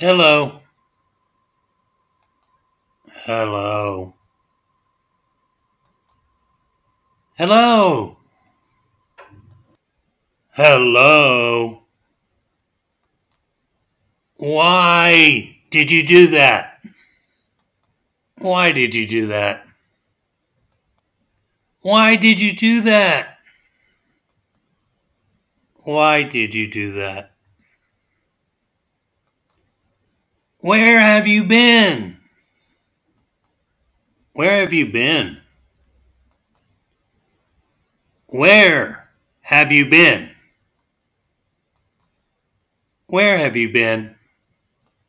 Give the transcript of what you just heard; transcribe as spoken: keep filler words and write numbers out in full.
Hello. Hello. Hello. Hello. Why did you do that? Why did you do that? Why did you do that? Why did you do that? Where have you been? Where have you been? Where have you been? Where have you been?